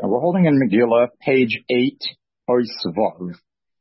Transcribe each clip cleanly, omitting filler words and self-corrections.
We're holding in Megillah, page 8, Oisvav.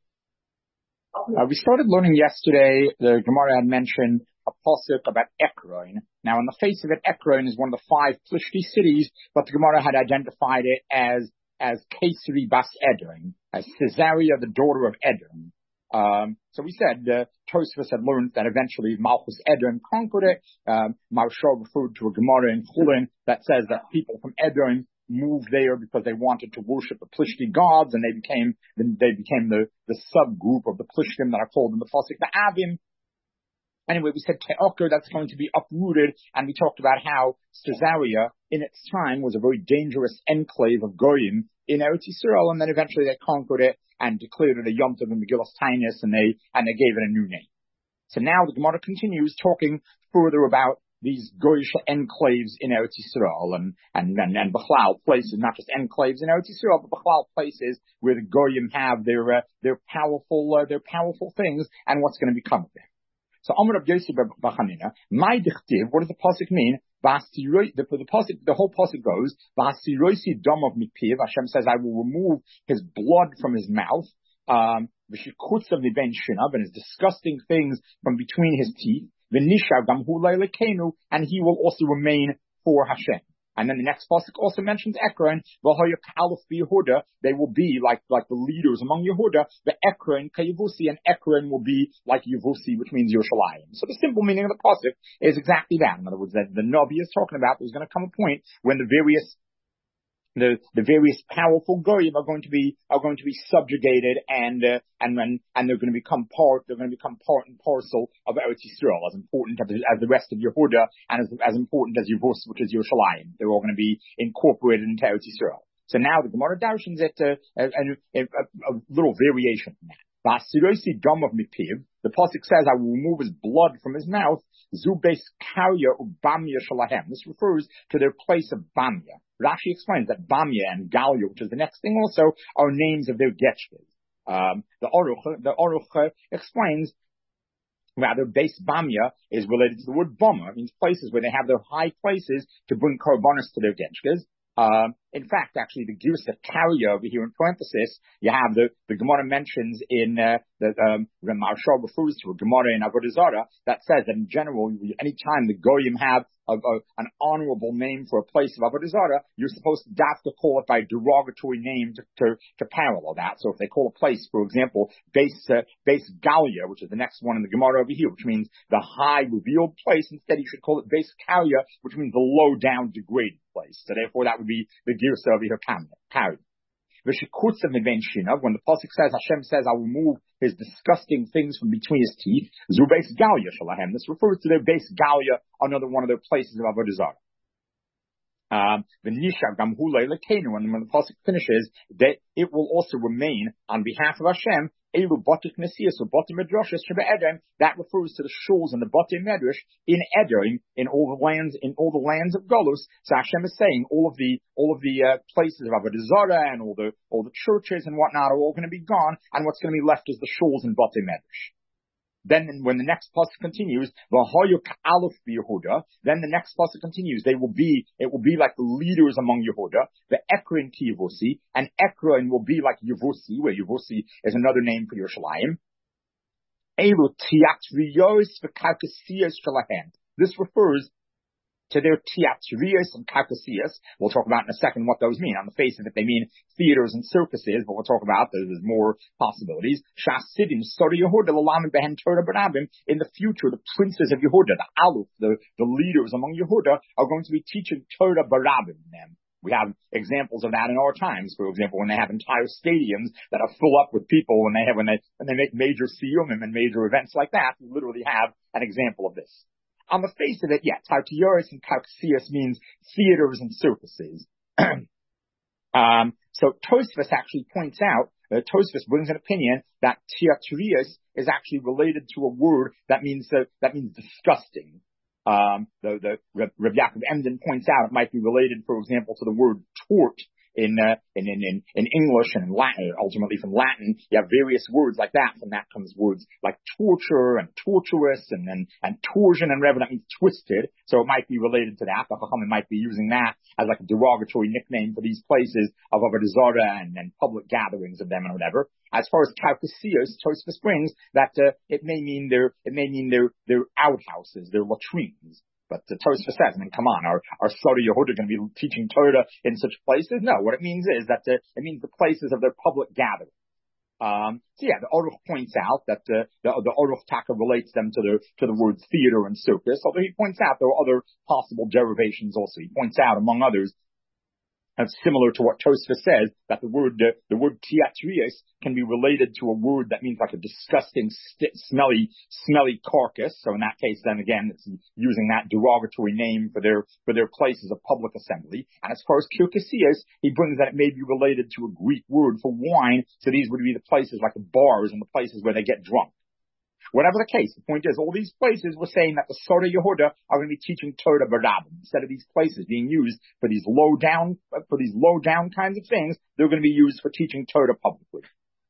We started learning yesterday, the Gemara had mentioned a pasuk about Ekron. Now, on the face of it, Ekron is one of the 5 Plishti cities, but the Gemara had identified it as Kesari Bas Edom, as Caesarea, the daughter of Edom. So we said, Tosfos had learned that eventually Malchus Edom conquered it. Maharsha referred to a Gemara in Chulin that says that people from Edom moved there because they wanted to worship the Plishti gods, and they became the subgroup of the Plishtim that are called in the pasuk the Avim. Anyway, we said Te'oker, that's going to be uprooted, and we talked about how Caesarea, in its time, was a very dangerous enclave of Goyim in Eretz Yisrael, and then eventually they conquered it and declared it a Yom Tov and Megillas Tainus, and they gave it a new name. So now the Gemara continues talking further about these Goyish enclaves in Eretz Yisrael and Bechlal places, not just enclaves in Eretz Yisrael, but Bechlal places where the Goyim have their powerful things, and what's going to become of them. So Amar Rav Yosef bar Chanina, my dichtiv, what does the pasuk mean? The whole pasuk goes, V'asiroisi dam of mipiv. Hashem says, I will remove his blood from his mouth, v'shikutz of miben shinav, and his disgusting things from between his teeth, v'nishav gam hu le'elokenu, and he will also remain for Hashem. And then the next pasuk also mentions Ekron, v'hoyak alef b'Yehuda, they will be like the leaders among Yehuda, the Ekron ka'Yevusi, and Ekron will be like Yevusi, which means Yerushalayim. So the simple meaning of the pasuk is exactly that. In other words, that the Navi is talking about there's going to come a point when the various powerful goyim are going to be subjugated, and they're going to become part and parcel of Eretz Yisrael, as important as the rest of Yehuda, and as important as Yevus, which is Yerushalayim. They're all going to be incorporated into Eretz Yisrael. So now the Gemara darshans it a little variation from that. The pasuk says, I will remove his blood from his mouth. Zubes karya ubamya shalahem. This refers to their place of bamya. Rashi explains that bamya and galia, which is the next thing also, are names of their getchkes. The Aruch explains, rather, base bamya is related to the word bama. It means places where they have their high places to bring korbanos to their getchkes. In fact, actually, the Girs of Karya over here in parenthesis, you have the Gemara mentions in Maharsha refers to a Gemara in Avodah Zarah that says that in general, anytime the Goyim have an honorable name for a place of Avodah Zarah, you're supposed to have to call it by a derogatory name to parallel that. So if they call a place, for example, base Galia, which is the next one in the Gemara over here, which means the high revealed place, instead you should call it base Karya, which means the low down degraded place. So therefore that would be the Girsa over here carried. V'shikutz of miben shinav, when the pasuk says, Hashem says, I will remove his disgusting things from between his teeth, zu beis galia shalahem. This refers to their base galia, another one of their places of Avodah Zarah. V'nishav gam hu le'elokenu, and when the pasuk finishes, that it will also remain on behalf of Hashem. Elu batik nesias or batim medrashas sheba Edom. That refers to the shuls and the batim medrash in Edom, in all the lands of Golus. So Hashem is saying all of the places of Avodah Zarah and all the churches and whatnot are all going to be gone, and what's going to be left is the shuls and batim medrash. Then when the next pasuk continues, v'hoyuk alef b'Yehuda, then the next pasuk continues, it will be like the leaders among Yehuda, the Ekron ki Yevusi, and Ekron will be like Yevusi, where Yevusi is another name for Yerushalayim. Elu tiatriyos v'karkasiyos shalahem. This refers to their tiatriyos and karkasiyos. We'll talk about in a second what those mean. On the face of it, they mean theaters and circuses, but we'll talk about there's more possibilities. Shasidim, Sori Yehuda, Lalam Behen Torah Barabim. In the future, the princes of Yehuda, the Aluf, the leaders among Yehuda, are going to be teaching Torah Barabim them. We have examples of that in our times. For example, when they have entire stadiums that are full up with people, when they make major siyumim and major events like that, we literally have an example of this. On the face of it, yeah, Tartiyoris and Karkasias means theaters and circuses. So Tosfos actually points out, Tosfos brings an opinion that Tiatrius is actually related to a word that means disgusting. The Rav Yaakov Emden points out it might be related, for example, to the word tort in English and in Latin, ultimately from Latin, you have various words like that. From that comes words like torture and tortuous and torsion and rever, that means twisted. So it might be related to that. The Chachamim might be using that as like a derogatory nickname for these places of Avodah Zarah and public gatherings of them and whatever. As far as Kaukasios, Tosfos brings that it may mean their outhouses, their latrines. But the Tosfos says, I mean, come on, are Sodom Yehuda going to be teaching Torah in such places? No, what it means is that it means the places of their public gathering. So yeah, the Aruch points out that the Aruch Taka relates them to the words theater and circus, although he points out there are other possible derivations also. He points out, among others, similar to what Tosfos says, that the word tiatrios can be related to a word that means like a disgusting, smelly carcass. So in that case, then again, it's using that derogatory name for their places of public assembly. And as far as kirkasios, he brings that it may be related to a Greek word for wine. So these would be the places like the bars and the places where they get drunk. Whatever the case, the point is, all these places were saying that the Sodom Yehuda are going to be teaching Torah B'Rabbim. Instead of these places being used for these low down kinds of things, they're going to be used for teaching Torah publicly.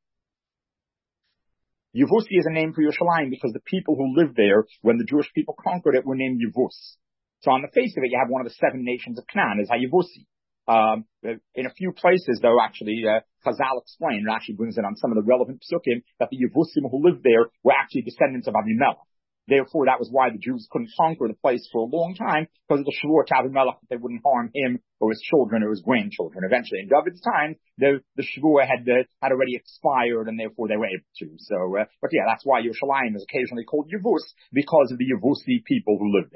Yevusi is a name for Yerushalayim because the people who lived there when the Jewish people conquered it were named Yevus. So on the face of it, you have one of the 7 nations of Canaan is HaYevusi. In a few places, though, actually, Chazal explained, Rashi brings it on some of the relevant psukim, that the Yevusim who lived there were actually descendants of Avimelech. Therefore, that was why the Jews couldn't conquer the place for a long time, because of the Shavua to Avimelech, that they wouldn't harm him or his children or his grandchildren. Eventually, in David's time, the Shavua had already expired, and therefore they were able to. So, but yeah, that's why Yerushalayim is occasionally called Yevus, because of the Yevusi people who lived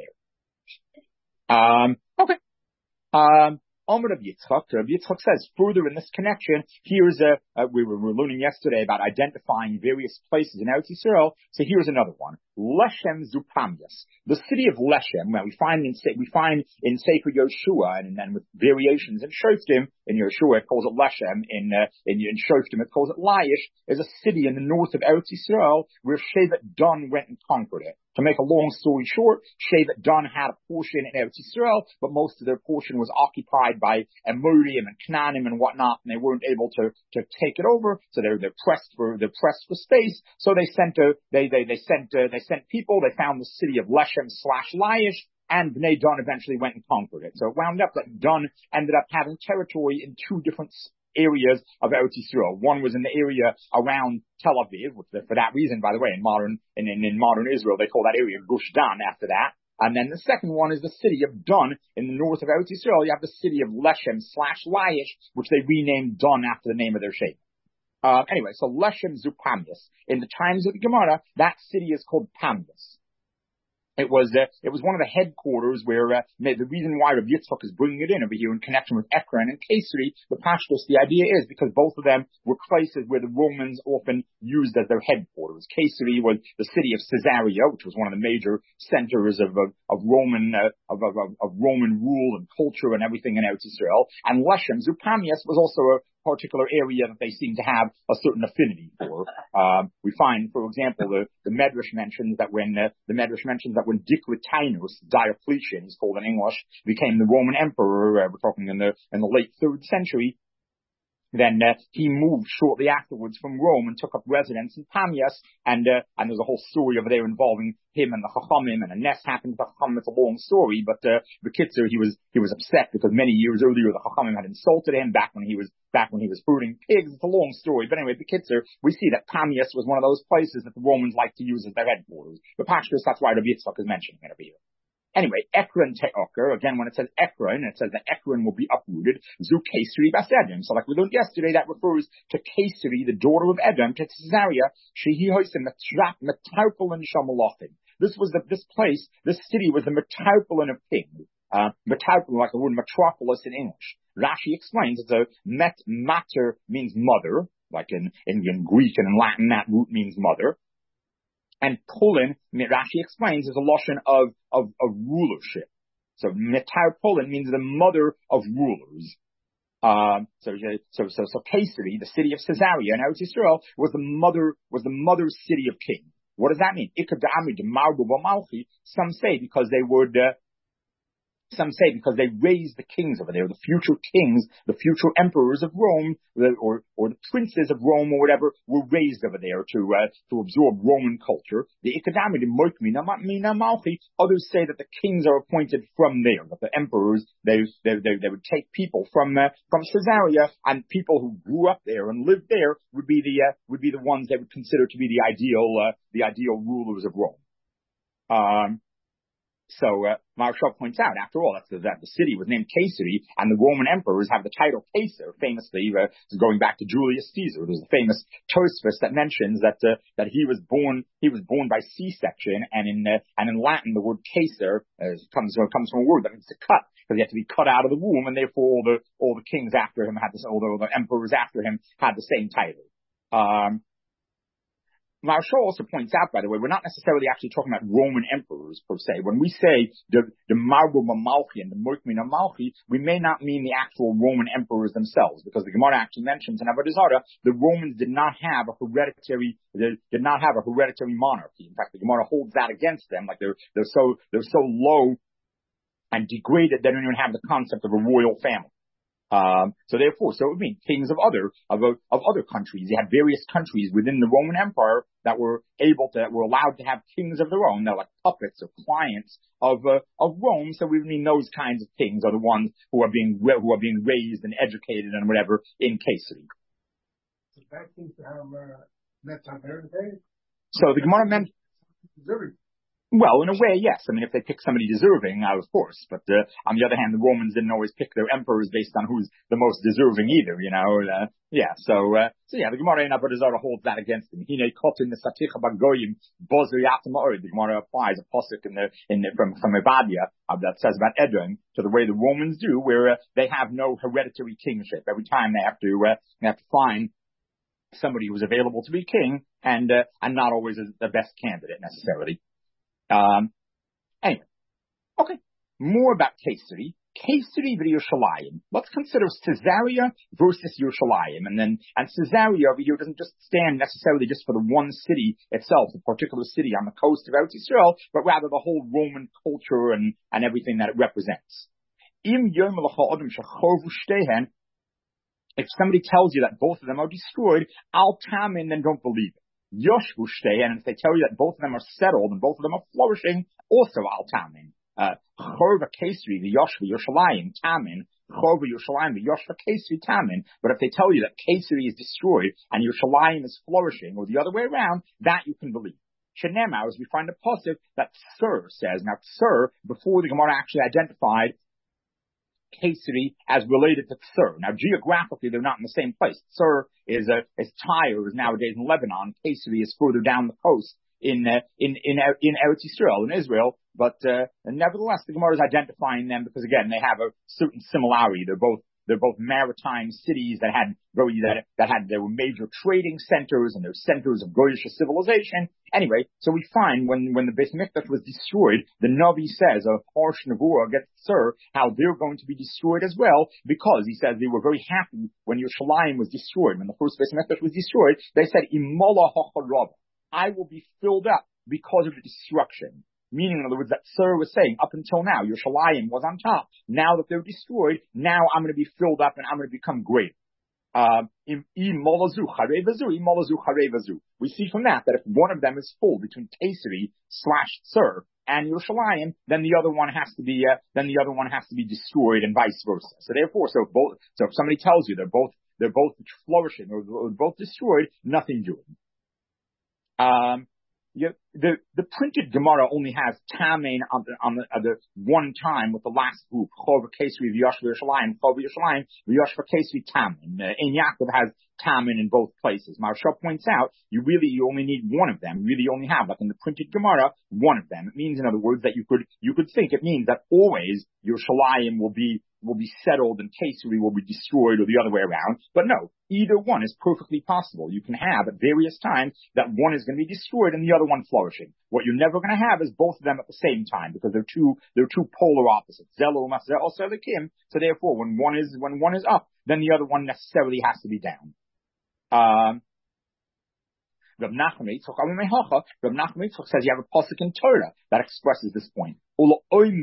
there. Okay. Amar Rav Yitzchak says further in this connection, here's we were learning yesterday about identifying various places in Eretz Yisrael. So here's another one. Leshem Zupamias. The city of Leshem, well, we find in Sefer Yoshua and with variations in Shoftim, in Yoshua it calls it Leshem, in Shoftim it calls it Laish, is a city in the north of Eretz Yisrael where Shevet Dan went and conquered it. To make a long story short, Shevet Dan had a portion in Eretz Yisrael, but most of their portion was occupied by Amorim and Canaanim and whatnot, and they weren't able to take it over. So they're pressed for space. So they sent people. They found the city of Leshem / Laish, and Bnei Dan eventually went and conquered it. So it wound up that Dan ended up having territory in 2 different areas of Eretz Yisrael. One was in the area around Tel Aviv, which for that reason, by the way, in modern Israel, they call that area Gush Dan after that. And then the second one is the city of Dan in the north of Eretz Yisrael. You have the city of Leshem / Laish, which they renamed Dan after the name of their sheikh. Anyway, so Leshem Zupamias. In the times of the Gemara, that city is called Pamias. It was one of the headquarters where the reason why Rav Yitzchak is bringing it in over here in connection with Ekron and Kesari, the Pashtos, the idea is because both of them were places where the Romans often used as their headquarters. Kesari was the city of Caesarea, which was one of the major centers of Roman rule and culture and everything in Eretz Yisrael. And Leshem Zupamias was also a particular area that they seem to have a certain affinity for. We find, for example, the Medrash mentions that when Diocletianus, Diocletian, he's called in English, became the Roman emperor, we're talking in the late 3rd century, then he moved shortly afterwards from Rome and took up residence in Pamias, and there's a whole story over there involving him and the Chachamim, and a nest happened to the Chachamim. It's a long story, but B'kitzur, he was upset because many years earlier the Chachamim had insulted him back when he was herding pigs. It's a long story, but anyway, B'kitzur, we see that Pamias was one of those places that the Romans liked to use as their headquarters. But Pashtus, that's why Rav Yitzchak is mentioning it over here. Anyway, Ekron Te'oker, again, when it says Ekron, it says that Ekron will be uprooted, Zu Kesari Bas Edom. So like we learned yesterday, that refers to Kesari, the daughter of Edom, to Caesarea, Shehi Hoisim, Metarpolin Shamalachim. This city was the Metarpolin of kings. Metarpolin, like the word metropolis in English. Rashi explains it's mater means mother, like in Greek and in Latin, that root means mother. And Polin, Rashi explains, is a lotion of rulership. So Metar Polin means the mother of rulers. So Kesari, the city of Caesarea in Eretz Yisrael, was the mother city of kings. What does that mean? Some say because Some say because they raised the kings over there, the future kings, the future emperors of Rome, or the princes of Rome or whatever, were raised over there to absorb Roman culture. The Ikadami, the Moikmina Malchi, others say that the kings are appointed from there, that the emperors, they would take people from Caesarea, and people who grew up there and lived there would be the ones they would consider to be the ideal rulers of Rome. So Maharshal points out, after all, that the city was named Caesarea, and the Roman emperors have the title Caesar, famously going back to Julius Caesar. There's a famous Tosfos that mentions that he was born by C-section, and in Latin the word Caesar comes from a word that means to cut, because he had to be cut out of the womb, and therefore all the kings after him had this, all the emperors after him had the same title. Maharshal also points out, by the way, we're not necessarily actually talking about Roman emperors per se. When we say the Marbu Mamalchi and the Moikmina Malchi, we may not mean the actual Roman emperors themselves, because the Gemara actually mentions in Avodah Zarah the Romans did not have a hereditary monarchy. In fact, the Gemara holds that against them, like they're so low and degraded they don't even have the concept of a royal family. So it would mean kings of other countries. You had various countries within the Roman Empire that were allowed to have kings of their own. They're like puppets or clients of Rome. So we mean those kinds of kings are the ones who are being raised and educated and whatever in Caesarea. So the Gemara meant. Well, in a way, yes. I mean, if they pick somebody deserving, of course. But on the other hand, the Romans didn't always pick their emperors based on who's the most deserving either, you know. The Gemara in Avodah Zarah holds that against them. The Gemara applies a pasuk from Evadia that says about Edom to the way the Romans do, where they have no hereditary kingship. Every time they have to find somebody who's available to be king, and not always the best candidate necessarily. Anyway, okay. More about Caesarea v'Yerushalayim. Let's consider Caesarea versus Yerushalayim, and Caesarea over here doesn't just stand necessarily just for the one city itself, the particular city on the coast of Eretz Yisrael, but rather the whole Roman culture and everything that it represents. If somebody tells you that both of them are destroyed, al tamin, then don't believe it. Yoshvushte, and if they tell you that both of them are settled and both of them are flourishing, also al tamin. Chorva Caesarea, the Yoshva Yerushalayim tamin. Chorva Yerushalayim, the Yoshva Caesarea tamin. But if they tell you that Caesarea is destroyed and Yerushalayim is flourishing, or the other way around, that you can believe. Shenema, as we find a pasuk that Sir says. Now, Sir, before the Gemara actually identified Caesarea as related to Tsur. Now, geographically, they're not in the same place. Tsur is Tyre, is nowadays in Lebanon. Caesarea is further down the coast in Eretz Yisrael, in Israel. But nevertheless, the Gemara is identifying them because, again, they have a certain similarity. They're both maritime cities there were major trading centers, and they're centers of Goyish civilization. Anyway, so we find when the Beis Mikdash was destroyed, the Navi says, a harsh nevuah against Tsur, how they're going to be destroyed as well, because he says they were very happy when Yerushalayim was destroyed. When the first Beis Mikdash was destroyed, they said, Imola hacharab, I will be filled up because of the destruction. Meaning, in other words, that Tsur was saying, up until now, Yerushalayim was on top. Now that they're destroyed, now I'm going to be filled up and I'm going to become great. We see from that if one of them is full between Caesarea / Tsur and Yerushalayim, then the other one has to be destroyed, and vice versa. So therefore, if somebody tells you they're both flourishing or both destroyed, nothing doing. The printed Gemara only has Tamin on the one time with the last group. Chorva Caesarea v'Yoshva Yerushalayim, Chorva Yerushalayim v'Yoshva Caesarea Tamin. In Yaakov has Tamin in both places. Maharshal points out you only need one of them. You really only have, like in the printed Gemara, one of them. It means, in other words, that you could think it means that always Yerushalayim will be settled and Caesarea will be destroyed, or the other way around. But no, either one is perfectly possible. You can have at various times that one is going to be destroyed and the other one flourishing. What you're never going to have is both of them at the same time, because they're two polar opposites. So therefore, when one is up, then the other one necessarily has to be down. Rav Nachman Yitzchak says you have a pasuk in Torah that expresses this point. When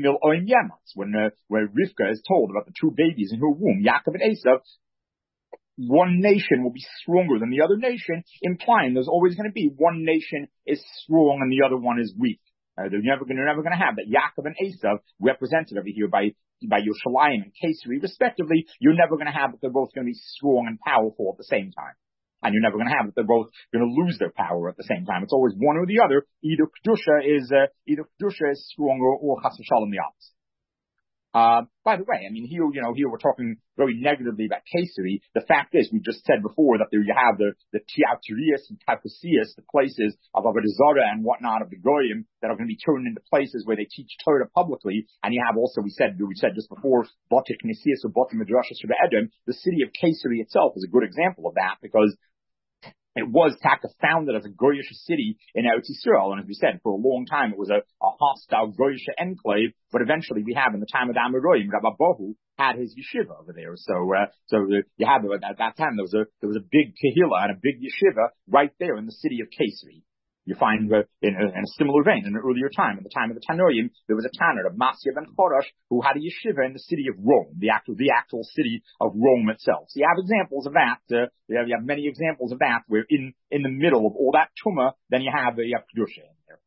Rivka is told about the two babies in her womb, Yaakov and Esav, one nation will be stronger than the other nation, implying there's always going to be one nation is strong and the other one is weak. They're never going to have that. Yaakov and Esav, represented over here by Yerushalayim and Kesari, respectively, you're never going to have that they're both going to be strong and powerful at the same time. And you're never going to have that they're both going to lose their power at the same time. It's always one or the other. Either Kedusha is stronger or Chas v'Shalom the opposite. By the way, I mean, here we're talking very negatively about Kesari. The fact is, we just said before that there you have the Tiatirias and Tapusias, the places of Avodah Zarah and whatnot of the Goyim that are going to be turned into places where they teach Torah publicly. And you have also, we said just before, Bati Knesias or Bati Midrashas Sheba Edom. The city of Kesari itself is a good example of that because it was Taka founded as a Goyish city in Eretz Yisrael, and as we said, for a long time it was a hostile Goyish enclave. But eventually, we have in the time of the Amoraim, Rabbi Bohu had his yeshiva over there. So you have at that time there was a big kehillah and a big yeshiva right there in the city of Kesari. You find in a similar vein, in an earlier time, at the time of the Tanoim, there was a Tanner of Masya ben Chorash who had a yeshiva in the city of Rome, the actual city of Rome itself. So you have examples of that. You have many examples of that where in the middle of all that tumah, then you have Kedusha in there.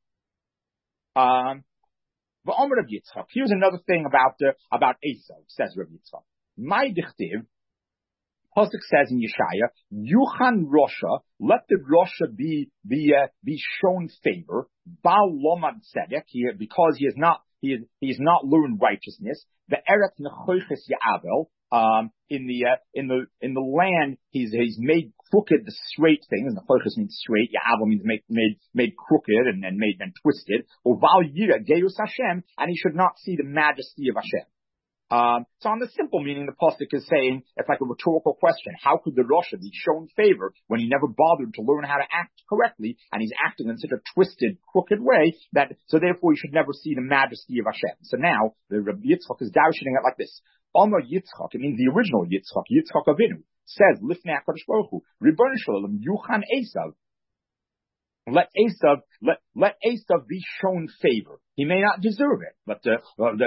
V'omer Rav Yitzchak. Here's another thing about Esav, says Rav Yitzchak. My dichtiv. Pasuk says in Yeshaya, Yuchan Rosha, let the Rosha be shown favor, Baal Lomad Tzedek, because he is not learned righteousness. The Eretz Nechoiches Ya'avel, in the land, he's made crooked the straight things. Nechoiches means straight. Ya'avel means made crooked and made and twisted. Or Val Yira Geus Hashem, and he should not see the majesty of Hashem. So on the simple meaning, the pasuk is saying, it's like a rhetorical question. How could the Rosha be shown favor when he never bothered to learn how to act correctly, and he's acting in such a twisted, crooked way so therefore he should never see the majesty of Hashem. So now, the Rabbi Yitzchak is dashing it like this. Amar Yitzchak, it means the original Yitzchak Avinu, says, Lifnei HaKadosh Baruch Hu, Ribono Shel Olam, Yuchan Esav. Let Esav be shown favor. He may not deserve it, but the word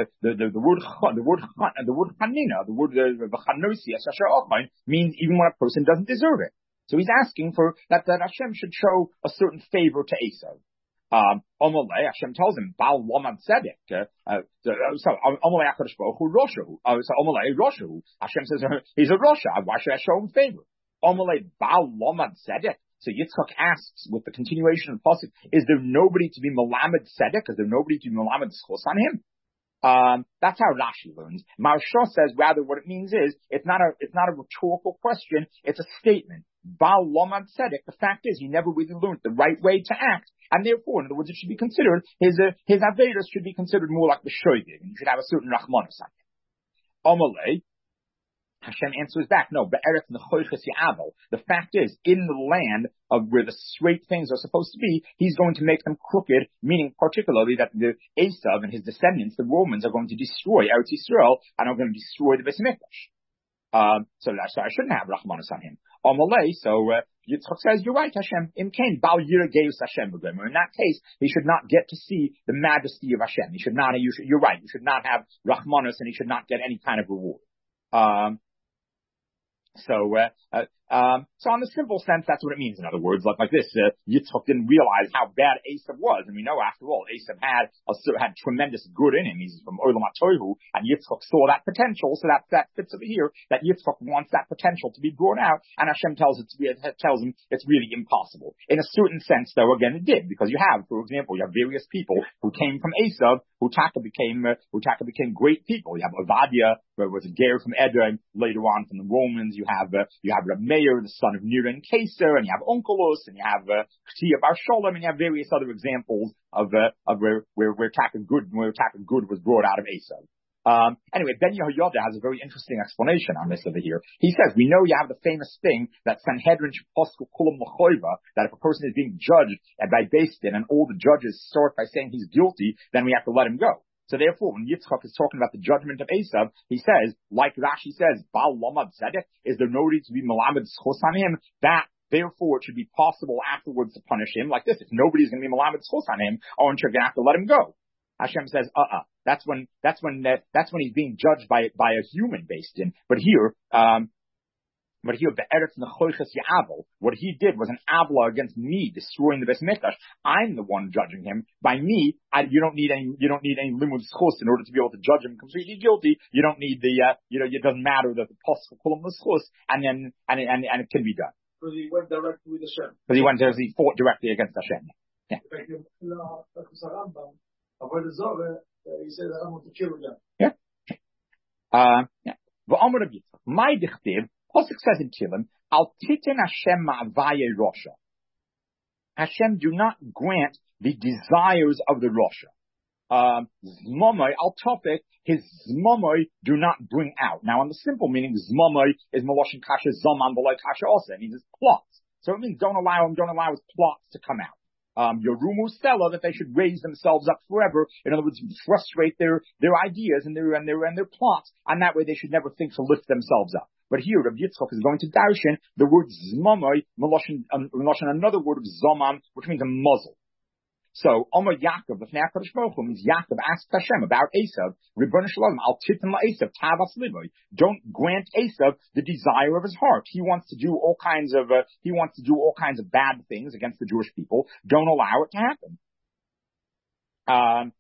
chanina, the word chanosi means even when a person doesn't deserve it. So he's asking for that Hashem should show a certain favor to Esav. Amalei, Hashem tells him, Baal Lomad Tzedek. So Amalei HaKadosh Baruch Hu Roshahu. So Amalei Roshahu. Hashem says he's a Rosha. Why should I show him favor? Amalei Baal Lomad Tzedek. So Yitzchak asks, with the continuation of the pasuk, is there nobody to be Melamed Tzedek? Is there nobody to be Melamed Schos on him? That's how Rashi learns. Maharsha says rather what it means is, it's not a rhetorical question, it's a statement. Baal Lomad Tzedek, the fact is, he never really learned the right way to act, and therefore, in other words, it should be considered, his Avedas should be considered more like the Shoydig, and he should have a certain Rachmanos on him. Amalei, Hashem answers back, no, Be'eretz Nechoiches Ya'avel. The fact is, in the land of where the straight things are supposed to be, he's going to make them crooked, meaning particularly that the Esav and his descendants, the Romans, are going to destroy Eretz Yisrael and are going to destroy the Beis Mikdash. So I shouldn't have Rachmanos on him. Amalei, so Yitzchak says, you're right, Hashem. In Baal Yira Geus Hashem. In that case, he should not get to see the majesty of Hashem. You're right, you should not have Rachmanos and he should not get any kind of reward. So on the simple sense, that's what it means. In other words, like this, Yitzchak didn't realize how bad Esav was. And we know, after all, Esav had tremendous good in him. He's from Olam HaTohu, and Yitzchak saw that potential. So that fits over here, that Yitzchak wants that potential to be brought out, and Hashem tells him it's really impossible. In a certain sense, though, again, it did, because you have, for example, various people who came from Esav, who Taka became great people. You have Avadia, who was a ger from Edom, later on from the Romans. You have Reb Meir, the son of Nira and Keser, and you have Onkelos, and you have Ktiyah Bar Sholem, and you have various other examples of where Taka Good was brought out of Esav. Anyway, Ben Yehoyada has a very interesting explanation on this over here. He says, we know you have the famous thing that Sanhedrin Sheposku Kulam L'choiva, that if a person is being judged by Beis Din and all the judges start by saying he's guilty, then we have to let him go. So therefore, when Yitzchak is talking about the judgment of Esav, he says, like Rashi says, Baal Lomad Tzedek, is there no need to be Melamed Schos on him? That Therefore, it should be possible afterwards to punish him like this. If nobody's going to be malamed schus on him, you're going to have to let him go. Hashem says, that's when he's being judged by a human based in. But here, be'eretz nechoiches ya'avel, what he did was an avla against me, destroying the Beis Mikdash. I'm the one judging him. By me, you don't need any limud schus in order to be able to judge him completely guilty. You don't need it doesn't matter that the posel call him the schus, and it can be done. Because he went directly with Hashem. Because he fought directly against Hashem. Yeah. He says, I want to kill him. Yeah. My dichtiv, Pasuk says in Tehillim, Al titin Hashem ma'avaye Rosha. Hashem do not grant the desires of the Rosha. Zmamai, al topic, his zmamai do not bring out. Now, on the simple meaning, zmamai is maloshin kasha zaman v'loy kasha also. It means his plots. So it means don't allow his plots to come out. Yorumu Stella, that they should raise themselves up forever. In other words, frustrate their ideas and their plots, and that way they should never think to lift themselves up. But here, Rabbi Yitzchak is going to darshan the word zmamai, maloshin another word of zamam, which means a muzzle. So, Omer Yaakov, the HaKadosh Baruch Hu, means Yaakov asked Hashem about Esav, Ribbon Shalom, Al Titan LaEsav, Tavas Livoy. Don't grant Esav the desire of his heart. He wants to do all kinds of bad things against the Jewish people. Don't allow it to happen.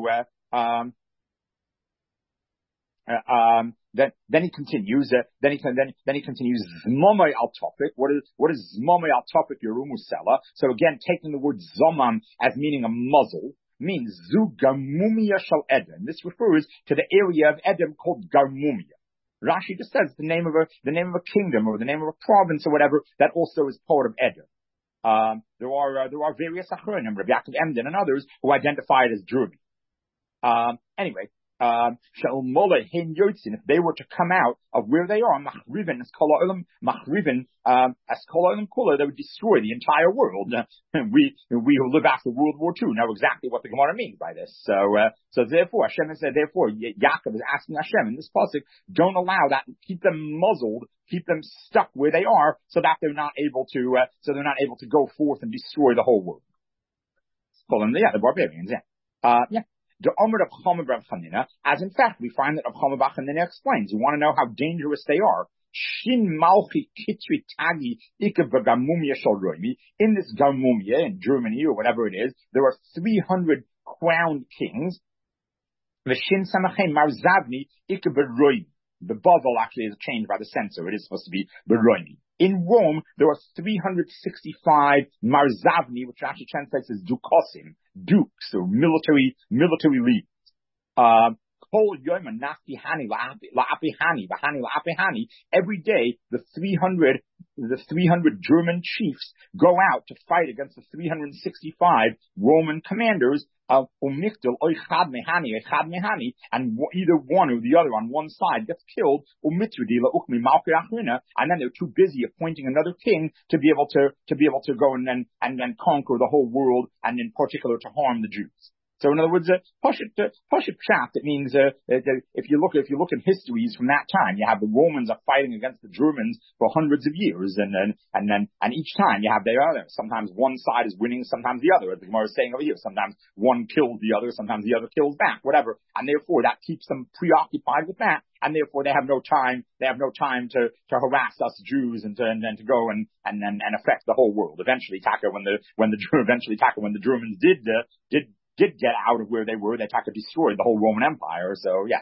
Then he continues. Then he continues. Zmamai al topik. What is zmamai al topik? Yerumu Sela. So again, taking the word zamam as meaning a muzzle means zu garmumia shal Edom. This refers to the area of Edom called Garmumia. Rashi just says the name of a kingdom or the name of a province or whatever that also is part of Edom. There are various achronim, Rabbi Yaakov Emden and others who identify it as Drubi. Anyway. If they were to come out of where they are, machriven as kol ha'olam kula, they would destroy the entire world. We who live after World War II know exactly what the Gemara means by this. So therefore, Hashem has said, Yaakov is asking Hashem in this pasuk, don't allow that, keep them muzzled, keep them stuck where they are, so that they're not able to go forth and destroy the whole world. Call them, the barbarians, yeah. The Omer of Chama Rav Chanina, as in fact we find that Rav Chama Bar Chanina explains. You want to know how dangerous they are? Shin Malchi Kitri Tagi Ika Garmumia Shal Roimi. In this Garmumia in Germany or whatever it is, there are 300 crowned kings. The Shin Samachem Marzavni Ika Beroimi. The Bavel actually is changed by the censor. It is supposed to be Beroimi. In Rome, there are 365 Marzavni, which actually translates as Dukosim, dukes, or military leaders. Every day, the 300 German chiefs go out to fight against the 365 Roman commanders of Umikdal, and either one or the other on one side gets killed, and then they're too busy appointing another king to be able to go and then conquer the whole world, and in particular to harm the Jews. So in other words, Pashut Pshat, it means if you look at histories from that time, you have the Romans are fighting against the Germans for hundreds of years, and each time you have sometimes one side is winning, sometimes the other. As the Gemara is saying over here, sometimes one kills the other, sometimes the other kills back, whatever, and therefore that keeps them preoccupied with that, and therefore they have no time to harass us Jews and to go and affect the whole world. Eventually, when the Germans did get out of where they were, they destroyed the whole Roman Empire. So yeah.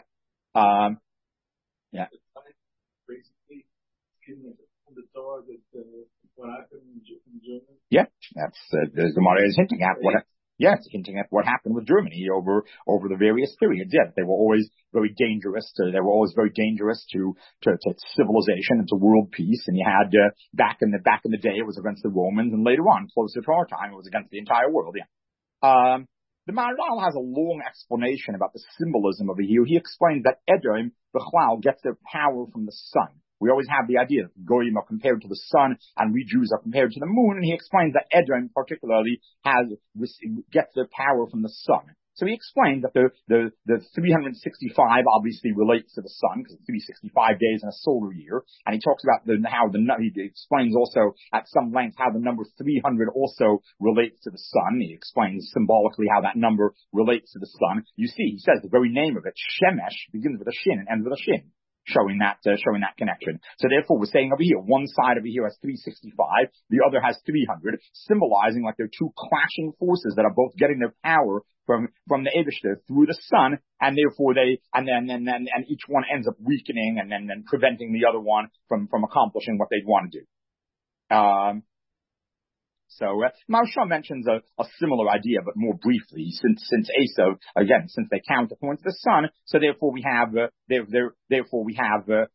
Basically, the Torah that what happened in Germany. Yeah, that's the Gemara is hinting at it's hinting at what happened with Germany over the various periods. Yeah, they were always very dangerous. They were always very dangerous to civilization and to world peace. And you had back in the day, it was against the Romans, and later on, closer to our time, it was against the entire world. Yeah. The Maharal has a long explanation about the symbolism of it here. He explains that Edom, Bechlal, gets their power from the sun. We always have the idea that Goyim are compared to the sun and we Jews are compared to the moon, and he explains that Edom particularly gets their power from the sun. So he explained that the 365 obviously relates to the sun because it's 365 days in a solar year. And he talks about he explains also at some length how the number 300 also relates to the sun. He explains symbolically how that number relates to the sun. You see, he says the very name of it, Shemesh, begins with a shin and ends with a shin. Showing that connection. So therefore we're saying over here, one side over here has 365, the other has 300, symbolizing like they're two clashing forces that are both getting their power from the Eibishter through the sun, and therefore and each one ends up weakening and then preventing the other one from accomplishing what they'd want to do. So Maharsha mentions a similar idea, but more briefly, since Esav, again, since they counterpoint to the sun, so therefore we have 365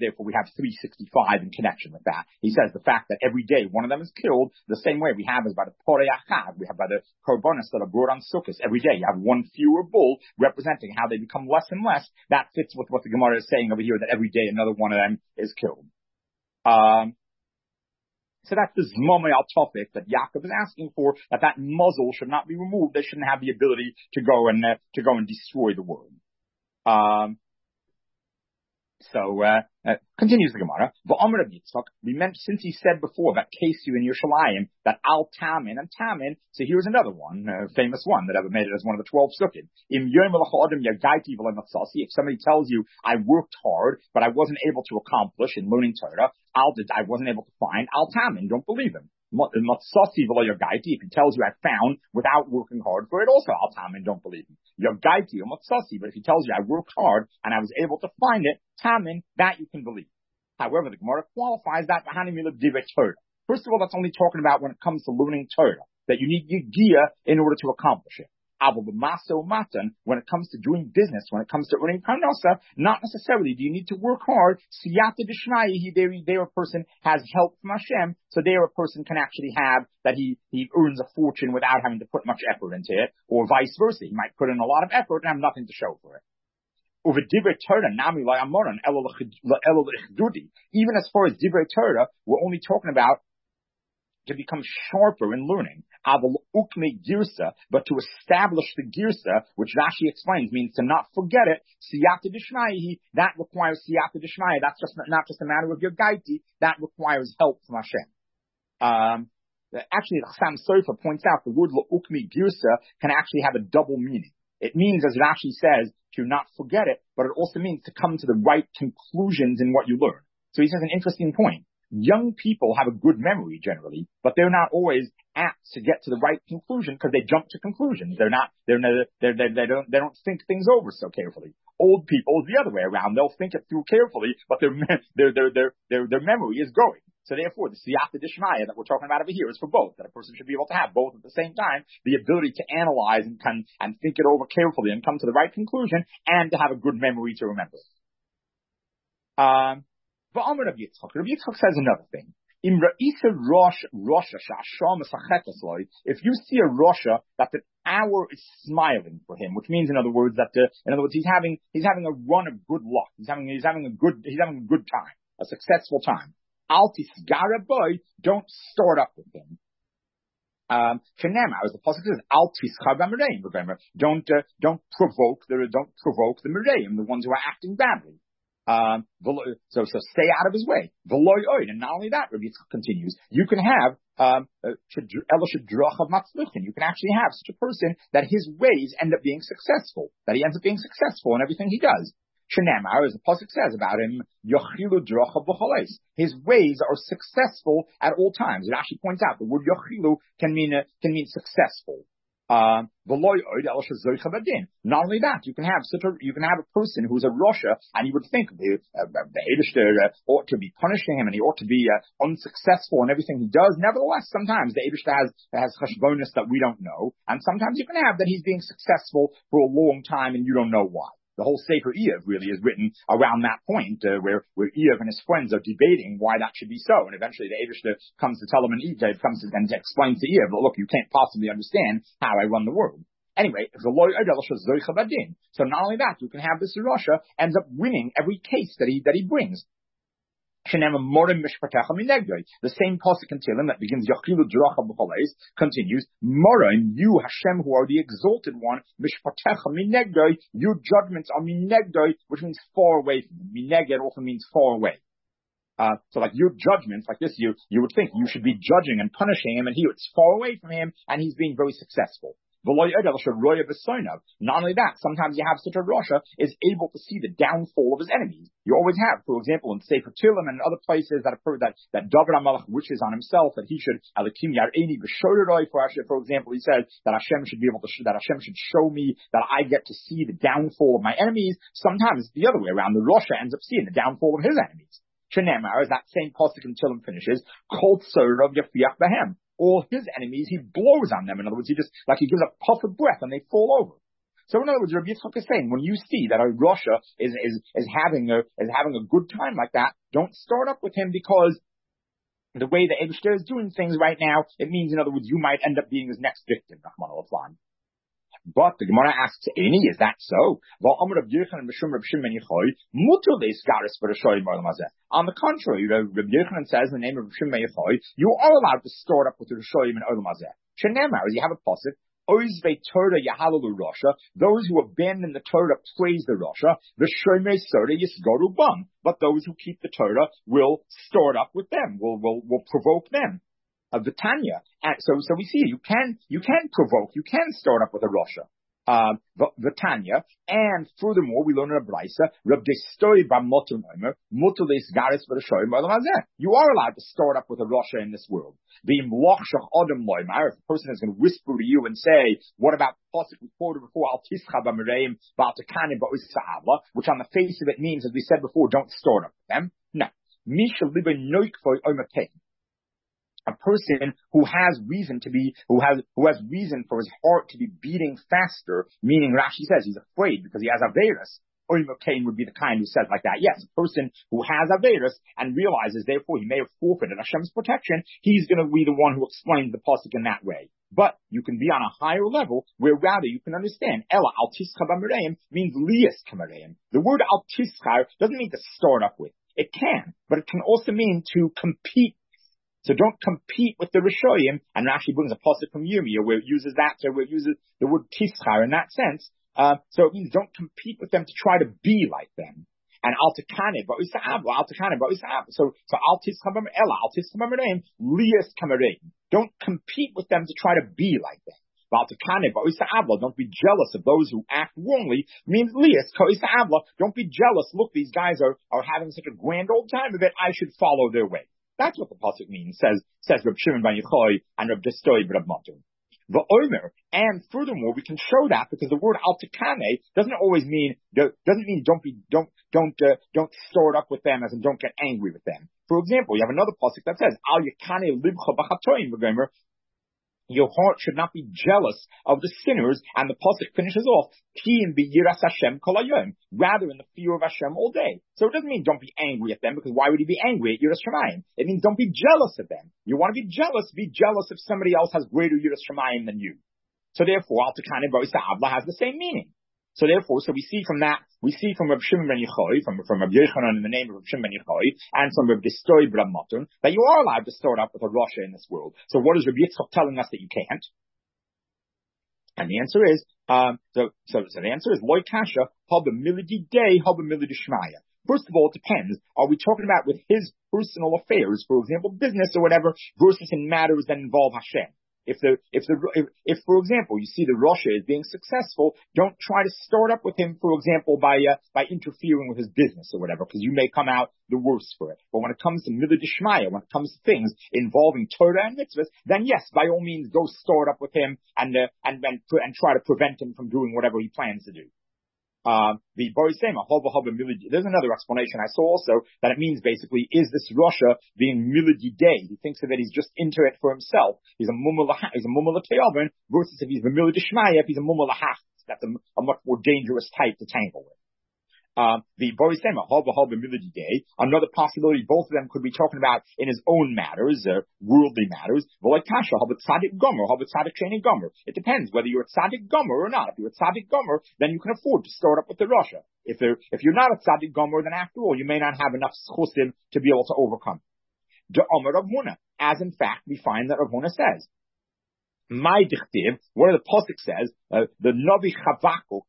in connection with that. He says the fact that every day one of them is killed, the same way we have is by the Porei Achav, we have by the Korbanos that are brought on Sukkot. Every day you have one fewer bull, representing how they become less and less. That fits with what the Gemara is saying over here, that every day another one of them is killed. So that's the Zmomei al topic that Yaakov is asking for, that muzzle should not be removed. They shouldn't have the ability to go and destroy the world. Continues the Gemara. We mentioned, since he said before that Kesu in Yerushalayim, that Al Tamin and Tamin, so here's another one, a famous one that ever made it as one of the 12 sukkim. If somebody tells you, I worked hard, but I wasn't able to accomplish in learning Torah, I wasn't able to find Al Tamin, don't believe him. If he tells you I found without working hard for it, also Al Tamin, don't believe him. Yogaiti or Matsasi, but if he tells you I worked hard and I was able to find it, Tamin, that you can believe. However, the Gemara qualifies that First of all, that's only talking about when it comes to learning Torah, that you need Yigiyah in order to accomplish it. When it comes to doing business, when it comes to earning parnasa, not necessarily do you need to work hard. Siyata d'shmaya, there a person has help from Hashem, so there a person can actually have that he earns a fortune without having to put much effort into it, or vice versa. He might put in a lot of effort and have nothing to show for it. Even as far as Divrei Torah, we're only talking about to become sharper in learning. But to establish the girsa, which Rashi explains means to not forget it, siyata d'shmaya, that requires siyata d'shmaya. That's not just a matter of your gaiti, that requires help from Hashem. Actually, the Chassam Sofer points out the word l'ukmi girsa can actually have a double meaning. It means, as Rashi says, to not forget it, but it also means to come to the right conclusions in what you learn. So he says an interesting point. Young people have a good memory generally, but they're not always apt to get to the right conclusion because they jump to conclusions. They don't think things over so carefully. Old people is the other way around. They'll think it through carefully, but their memory is going. So therefore, the siyata d'shmaya that we're talking about over here is for both, that a person should be able to have both at the same time, the ability to analyze and think it over carefully and come to the right conclusion, and to have a good memory to remember. Rabbi Yitzchak says another thing. If you see a Rasha that the hour is smiling for him, which means in other words he's having a run of good luck. He's having a good time, a successful time. Al tisgara boy, don't start up with him. As the pasuk says, al tischar b'mereim. Don't provoke the mereim, the ones who are acting badly. So stay out of his way. And not only that, Rabbi Yitzchak continues, you can have, you can actually have such a person that his ways end up being successful, that he ends up being successful in everything he does. As the pasuk says about him, his ways are successful at all times. It actually points out the word yochilu can mean successful. Not only that, you can have a person who's a Rasha, and you would think the Eibishter ought to be punishing him, and he ought to be unsuccessful in everything he does. Nevertheless, sometimes the Eibishter has cheshbonos that we don't know, and sometimes you can have that he's being successful for a long time, and you don't know why. The whole Sefer Eov really is written around that point, where Eov and his friends are debating why that should be so. And eventually the Eibishter comes to tell him, and Eov comes and explains to Eov, look, you can't possibly understand how I run the world. Anyway, so not only that, you can have this Rasha ends up winning every case that he brings. The same pasuk in Tehillim that begins Yachilu Dracha B'Choleis continues, Morim, you Hashem who are the exalted one, Mishpatecha Minegdoi, your judgments are Minegdoi, which means far away from him. Mineged also means far away. So like your judgments, like this, you would think you should be judging and punishing him, and it's far away from him, and he's being very successful. Not only that, sometimes you have such a Rasha is able to see the downfall of his enemies. You always have, for example, in Sefer Tehillim and other places that have heard that David HaMelech wishes on himself that he should, Elikim Yar'eni B'Shoderoi, for example, he says that Hashem should be able to, that Hashem should show me that I get to see the downfall of my enemies. Sometimes it's the other way around. The Rasha ends up seeing the downfall of his enemies. Shenemar, as that same pasuk in Tehillim finishes, Kol Tzor of Yafiach Behem. All his enemies, he blows on them. In other words, he gives a puff of breath and they fall over. So in other words, Rabbi Yitzchak is saying, when you see that a Rasha is having a good time like that, don't start up with him because the way the Eibishter is doing things right now, it means, in other words, you might end up being his next victim, Rahman al-Islam. But the Gemara asks, Any, is that so? On the contrary, Rabbi Yochanan says in the name of Reb Shimon Yochai, you are allowed to store it up with the Rishoyim and Olam Hazeh. Shenemar, as you have a pasuk, those who abandon the Torah praise the Rasha. The Shomrei Torah Yisgaru Bam. But those who keep the Torah will store it up with them. Will provoke them. The Tanya. So we see you can provoke. You can store it up with a Rasha. The Tanya, and furthermore, we learn in a Braisa, you are allowed to store it up with a Rasha in this world. If a person is going to whisper to you and say, what about the pasuk we quoted before, which on the face of it means, as we said before, don't store it up with them. No. A person who has reason for his heart to be beating faster, meaning Rashi says he's afraid because he has Averis. Oimokain would be the kind who says like that. Yes, a person who has Averis and realizes therefore he may have forfeited Hashem's protection, he's going to be the one who explains the pasuk in that way. But you can be on a higher level where rather you can understand Ella al tischa b'mereim means lias k'mereim. The word al tischa doesn't mean to start up with. It can, but it can also mean to compete. So don't compete with the Rishoyim, and Rashi brings a pasuk from Yirmiyah where it uses the word tischar in that sense. So it means don't compete with them to try to be like them. And al tekane ba'isa'avla, So al tischabam ela, al tischabam reim, lias kamereim. Don't compete with them to try to be like them. Don't be jealous of those who act wrongly, means lias ka'isa'avla. Don't be jealous. Look, these guys are having such a grand old time of it, I should follow their way. That's what the pasuk means, says Reb Shimon ben Yochai and Reb Destoi ben Reb Matur. The Omer, and furthermore, we can show that because the word al tekane doesn't mean don't store it up with them, as in don't get angry with them. For example, you have another pasuk that says al yakane libcha b'chatoim v'gomer. Your heart should not be jealous of the sinners, and the pasuk finishes off, Ki bi yiras Hashem kol hayom, rather in the fear of Hashem all day. So it doesn't mean don't be angry at them, because why would you be angry at Yiras Shamayim? It means don't be jealous of them. You want to be jealous if somebody else has greater Yiras Shamayim than you. So therefore, al tekane ba'isa'avla has the same meaning. So we see from Reb Shimon ben Yochai, from Reb Yochanan in the name of Reb Shimon ben Yochai, and from Reb Destoi ben Reb Matur, that you are allowed to start up with a Rasha in this world. So what is Reb Yitzchak telling us that you can't? And the answer is, Loi Kasha, Haba Milidi Day, Haba Milidi Shmaya. First of all, it depends. Are we talking about with his personal affairs, for example, business or whatever, versus in matters that involve Hashem? If for example, you see the Rasha is being successful, don't try to start up with him, for example, by interfering with his business or whatever, because you may come out the worse for it. But when it comes to Milah D'Shmaya, when it comes to things involving Torah and mitzvahs, then yes, by all means, go start up with him and try to prevent him from doing whatever he plans to do. There's another explanation I saw also that it means basically, is this Rasha being miladi day? He thinks that he's just into it for himself. He's a mumala te'avin versus if he's a miladi shmaya, if he's a mumala hach. That's a much more dangerous type to tangle with. The Borisema, another possibility, both of them could be talking about in his own matters, worldly matters. It depends whether you're a tzaddik gomer or not. If you're a tzaddik gomer, then you can afford to start up with the Rasha. If you're not a tzaddik gomer, then after all, you may not have enough schusim to be able to overcome. The Omer Rav Huna, as in fact we find that Rav Huna says. My dichtiv, what the pasuk says, the Navi Chavakuk,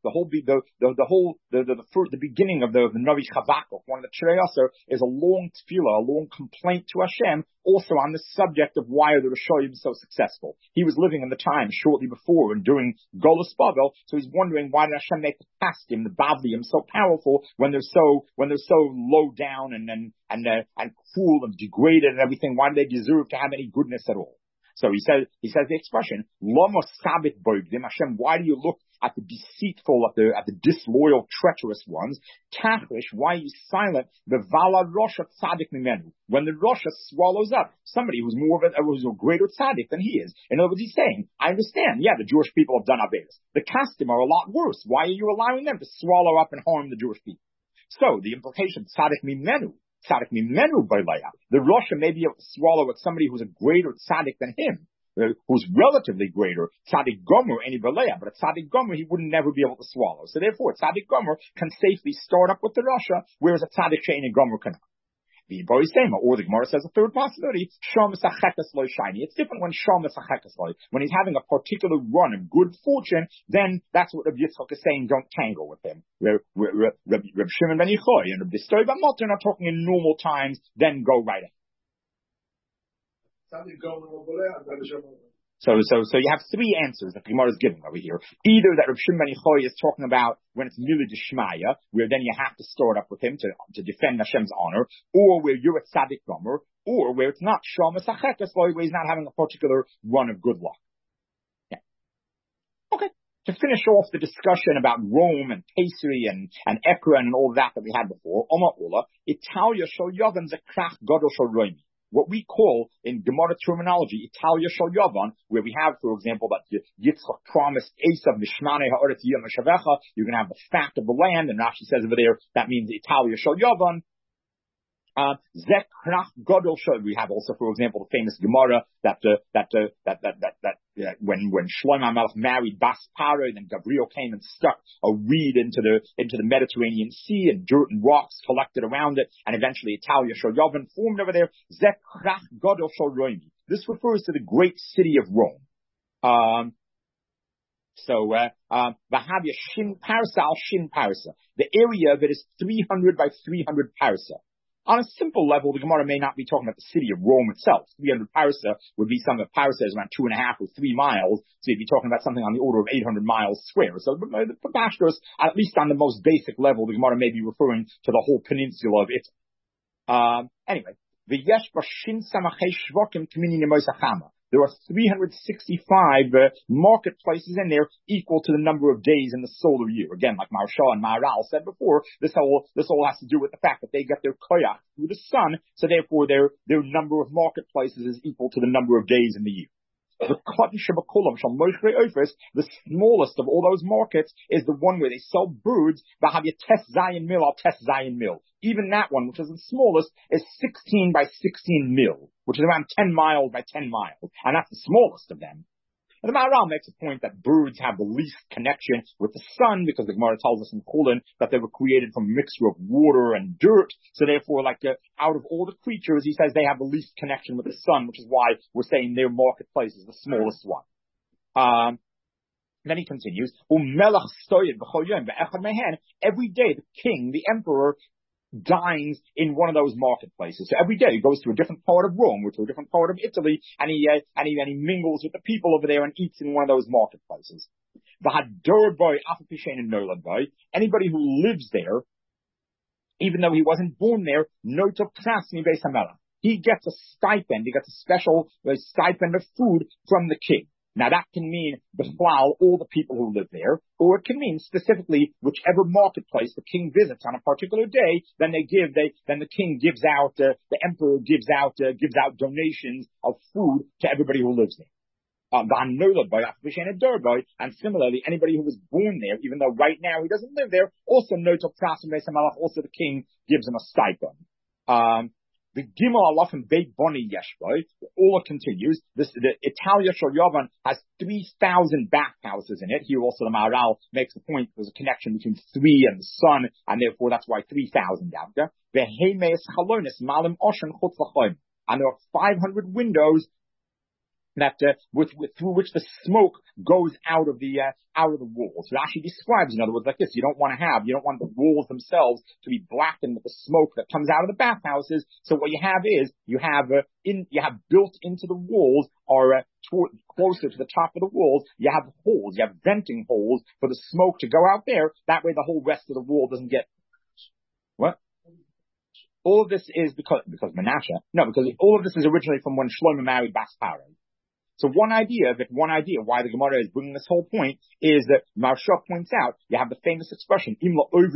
the beginning of the Navi Chavakuk, one of the Cherei is a long tefillah, a long complaint to Hashem, also on the subject of why are the Rishoyim so successful. He was living in the time shortly before and during Golus Bavel, so he's wondering why did Hashem make the Paskim, the Bavliim, so powerful when they're so low down and cruel and degraded and everything. Why do they deserve to have any goodness at all? So he says the expression, Lama Sabit Boigdim, Hashem, why do you look at the deceitful, at the disloyal, treacherous ones? Tachlish, why are you silent? The Vala Rosha Tzadik Mimenu. When the Rosha swallows up somebody who's who's a greater tzaddik than he is. In other words, he's saying, I understand, yeah, the Jewish people have done Avedas. The Kasdim are a lot worse. Why are you allowing them to swallow up and harm the Jewish people? So the implication, Tzadik Mimenu. Tzaddik mimenu b'leia. The Rasha may be able to swallow at somebody who's a greater tzaddik than him, who's relatively greater, tzaddik gomer any b'leia, but a tzaddik gomer he wouldn't never be able to swallow. So therefore, tzaddik gomer can safely start up with the Rasha, whereas a tzaddik she'eni gomer cannot. The Borisema, or the Gemara says a third possibility, Shom Sachekas Lo Shiny. It's different when Shom Sachekas Lo. When he's having a particular run of good fortune, then that's what Rabbi Yitzchak is saying, don't tangle with him. Reb Shimon ben Yochai and Reb Distoy ben Motin are talking in normal times, then go right ahead. So you have three answers that the Gemara is giving over here. Either that Reb Shimon ben Yochai is talking about when it's Mili Dishmaya, where then you have to start up with him to defend Hashem's honor, or where you're a tzaddik gomer, or where it's not Shama Sachekas, where he's not having a particular run of good luck. Yeah. Okay. To finish off the discussion about Rome and Pesri and Ekron and all that we had before, Oma Ola, Italia Shal Yovan Zekrach Godol Shal Roimi. What we call in Gemara terminology, Italia Shal Yavan, where we have, for example, that Yitzchak promised Esav Mishmane Ha'aretz Yom Hashavecha, you're going to have the fact of the land, and Rashi says over there, that means Italia Shal Yavan. Zekrach Godol Shal, we have also, for example, the famous Gemara that when Shlomo HaMelech married Bas Paroi, then Gabriel came and stuck a reed into the Mediterranean Sea, and dirt and rocks collected around it, and eventually Italia Shal Yavan formed over there. Zekrach Godol Shal Roimi. This refers to the great city of Rome. Vahavya Shin Parsa al Shin Parsa. The area of it is 300 by 300 Parsa. On a simple level, the Gemara may not be talking about the city of Rome itself. 300 parsa would be some of parsa is around 2.5 or 3 miles. So you'd be talking about something on the order of 800 miles square. So the Pashtos, at least on the most basic level, the Gemara may be referring to the whole peninsula of it. Anyway, the Yesh Bashin Samachei Shvokim Kmini Nemoisachama. There are 365 marketplaces in there equal to the number of days in the solar year. Again, like Maharsha and Maharal said before, this all has to do with the fact that they get their koyach through the sun, so therefore their number of marketplaces is equal to the number of days in the year. The smallest of all those markets is the one where they sell birds, even that one, which is the smallest, is 16 by 16 mil, which is around 10 miles by 10 miles, and that's the smallest of them. And the Maharal makes a point that birds have the least connection with the sun, because the Gemara tells us in Chulin that they were created from a mixture of water and dirt. So therefore, out of all the creatures, he says they have the least connection with the sun, which is why we're saying their marketplace is the smallest one. Then he continues, every day the king, the emperor, dines in one of those marketplaces. So every day he goes to a different part of Rome or to a different part of Italy, and he mingles with the people over there and eats in one of those marketplaces. Anybody who lives there, even though he wasn't born there, he gets a stipend. He gets a special stipend of food from the king. Now that can mean b'chlal, all the people who live there, or it can mean specifically whichever marketplace the king visits on a particular day. Then the king gives out, the emperor gives out donations of food to everybody who lives there. And similarly, anybody who was born there, even though right now he doesn't live there, also also the king gives him a stipend. The Gimel Alaf Beit Boni Yeshboy, all continues. The Italia Shal Yovan has 3,000 bathhouses in it. Here also the Maharal makes the point there's a connection between 3 and the sun, and therefore that's why 3,000 out there. And there are 500 windows that through which the smoke goes out of the walls. Rashi describes, in other words, like this: you don't want the walls themselves to be blackened with the smoke that comes out of the bathhouses. So what you have is you have built into the walls, or closer to the top of the walls, you have holes, you have venting holes for the smoke to go out there. That way, the whole rest of the wall doesn't get what. All of this is because Menashe. No, because all of this is originally from when Shlomo married Bas Parah. So one idea why the Gemara is bringing this whole point is that Maharsha points out, you have the famous expression, if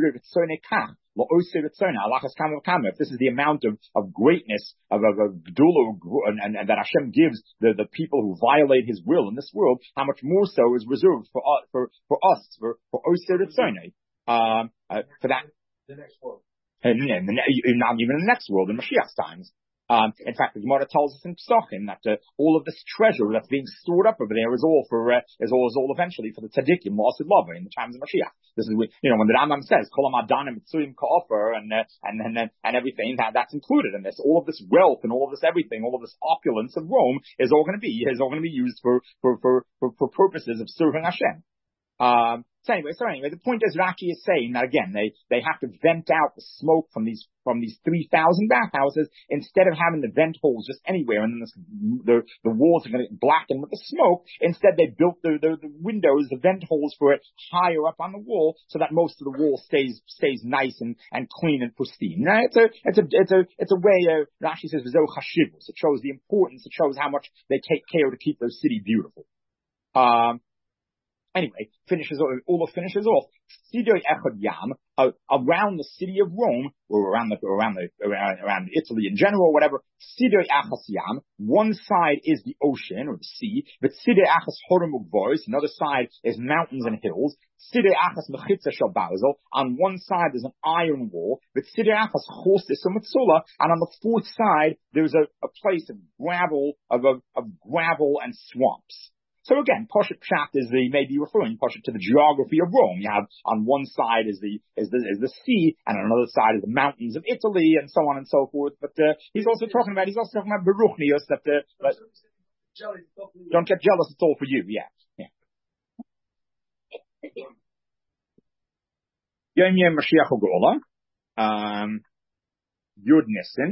this is the amount of greatness, of Gdula, and that Hashem gives the people who violate his will in this world, how much more so is reserved for us, for Oser Etzonei, for that. The next world. And not even in the next world, in Mashiach's times. In fact, the Gemara tells us in Pesachim that all of this treasure that's being stored up over there is all eventually for the tzaddikim, La'asid Lava, in the times of Mashiach. This is when the Rambam says Kolam Adanim Mitzuyim Ka'ofer and everything that's included in this. All of this wealth and all of this everything, all of this opulence of Rome is all going to be used for purposes of serving Hashem. So anyway, the point is, Rashi is saying that again, they have to vent out the smoke from these 3,000 bathhouses instead of having the vent holes just anywhere, and then the walls are going to get blackened with the smoke. Instead, they built the windows, the vent holes for it higher up on the wall, so that most of the wall stays nice and clean and pristine. Now, it's a way. Rashi says v'zeu chashivus. It shows the importance. It shows how much they take care to keep those cities beautiful. Anyway, finishes off. Sidoi Echad Yam, around the city of Rome, or around Italy in general, or whatever. Sidoi Achas Yam, one side is the ocean or the sea, but Sidoi Achas Horim Ugvois, another side is mountains and hills. Sidoi Achas Mechitza Shal Barzel, on one side there's an iron wall, but Sidoi Achas Chostis Umetzula, and on the fourth side there's a place of gravel and swamps. So again, Poshet Pshat is maybe referring Poshet to the geography of Rome. You have on one side is the sea, and on another side is the mountains of Italy, and so on and so forth. But he's also talking about Beruchnius, that don't get jealous. It's all for you. Yeah. Yom Yom Mashiach U'Geula, Yud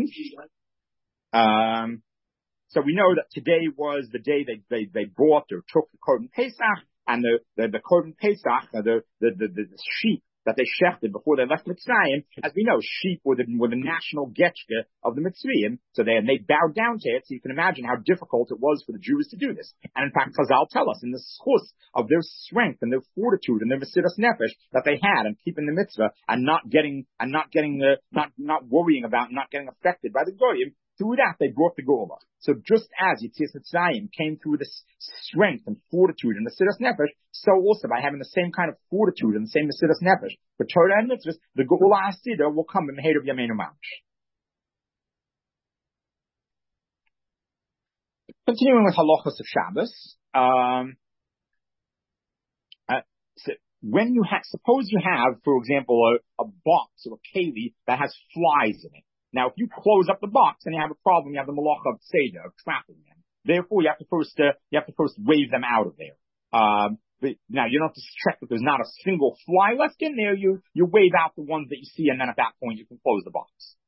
Nisan. So we know that today was the day they bought or took the Korban Pesach, and the Korban Pesach, the sheep that they shechted before they left Mitzrayim. As we know, sheep were the national getchke of the Mitzrayim, so they bowed down to it. So you can imagine how difficult it was for the Jews to do this. And in fact, Chazal tell us in the schus of their strength and their fortitude and their Mesiras Nefesh that they had in keeping the mitzvah and not worrying about not getting affected by the goyim. Through that, they brought the Geula. So just as Yetzias Mitzrayim came through this strength and fortitude and Mesiras Nefesh, so also by having the same kind of fortitude and the same Mesiras Nefesh for Torah and mitzvahs, the Geula Hasidah will come in the Meher of Yameinu Mamash. Continuing with halachos of Shabbos, so when suppose you have, for example, a box or a keli that has flies in it. Now, if you close up the box and you have a problem, you have the malacha of tzeda, of trapping them. Therefore, you have to first wave them out of there. But now you don't have to check that there's not a single fly left in there. You wave out the ones that you see, and then at that point you can close the box.